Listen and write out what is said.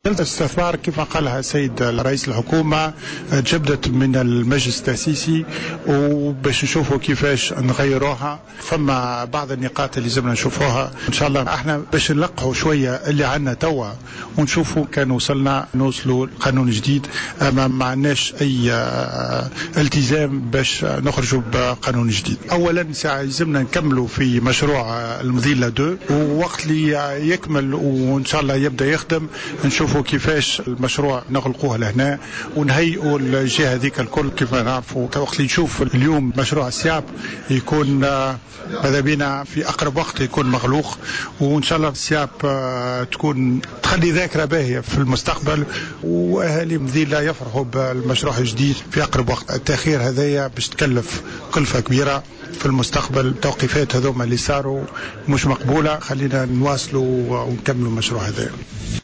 الاستثمار كما قالها السيد رئيس الحكومة جبدت من المجلس التأسيسي، وباش نشوفوا كيفاش نغيروها. فما بعض النقاط اللي لازمنا نشوفوها ان شاء الله. احنا باش نلقحوا شوية اللي عنا توا ونشوفوا كان وصلنا نوصلوا قانون جديد، اما ما عندناش اي التزام باش نخرجوا بقانون جديد. اولا لازمنا نكملوا في مشروع المضيلة 2، ووقت اللي يكمل وان شاء الله يبدا يخدم نشوفوا كيفاش المشروع نغلقوه لهنا ونهيئوا الجهه هذيك الكل. كيف ما نعرفوا وقت اللي نشوف اليوم مشروع السياب يكون ماذا بينا في اقرب وقت يكون مغلوق، وان شاء الله السياب تكون تخلي ذاكره باهيه في المستقبل، واهالي مذيله يفرحوا بالمشروع الجديد في اقرب وقت. التاخير هذايا باش تكلف كلفه كبيره في المستقبل. التوقيفات هذوما اللي صاروا مش مقبوله، خلينا نواصلوا ونكملوا المشروع هذا.